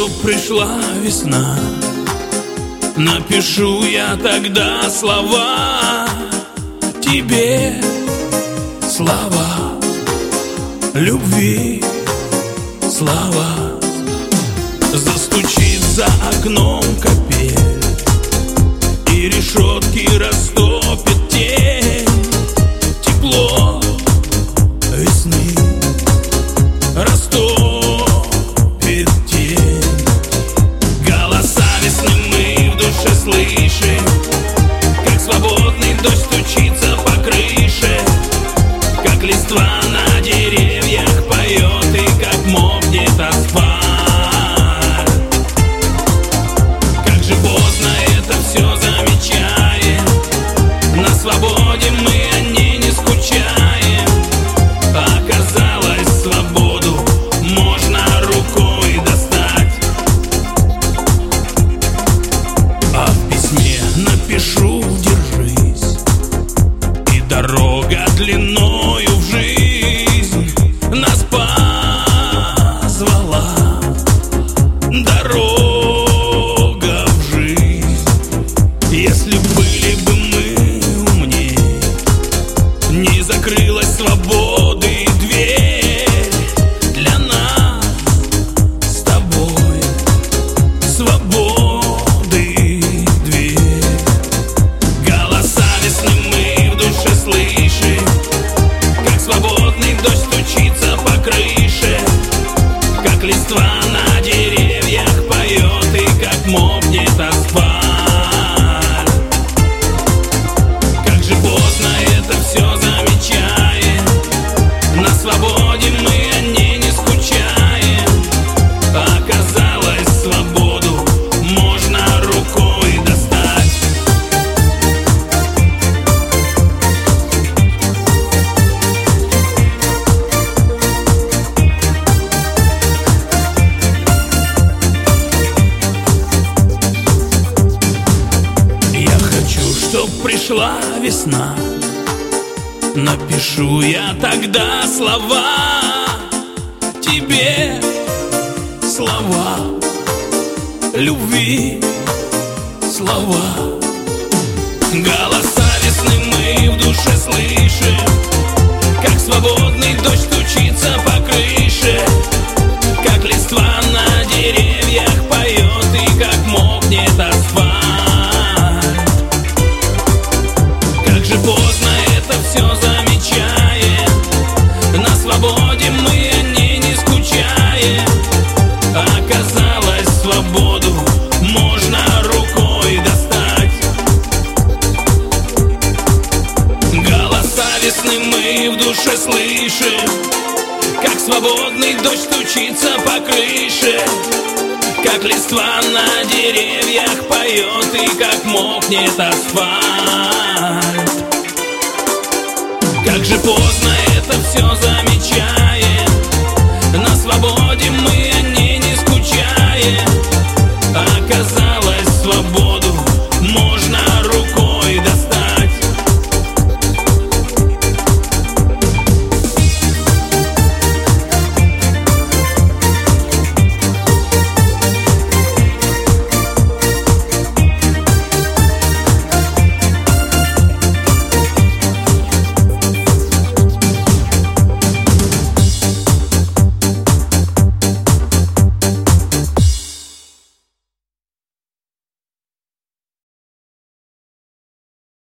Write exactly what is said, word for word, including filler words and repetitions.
чтоб пришла весна, напишу я тогда слова тебе, слова любви, слова. Застучит за окном капель, и решетки растопит тень. Тепло весны растопит тень. Голоса весны мы в душе слышим, как свободный дождь стучится по крыше, как листва на деревьях поет и как мокнет асфальт. Как же поздно это все замечаем, на свободе мы о ней не скучаем. Оказалось, свободу можно рукой достать. А в письме напишу: держись, и дорога длиною в жизнь нас позвала. Дорога в жизнь. Если были бы мы умней, не закрылась свободы дверь для нас с тобой. Свободы дверь. Голоса весны мы в душе слышим, как свободный дождь стучится по крыше, как листва на деревьях поет и как мокнет асфальт. Как же поздно это все замечаем, на свободе мы о ней не скучаем. Оказалось, свободу можно рукой достать. Я хочу, чтоб пришла весна, напишу я тогда слова тебе, слова любви, слова. Голоса весны мы в душе слышим, как свободный дождь стучится по крыше, как листва на деревьях поет и как мокнет асфальт. Как же поздно это все замечаем, на свободе мы о ней не скучаем. Оказалось, свободу можно рукой достать. Голоса весны мы в душе слышим, как свободный дождь стучится по крыше, как листва на деревьях поет и как мокнет асфальт. Как же поздно это все замечаем, на свободе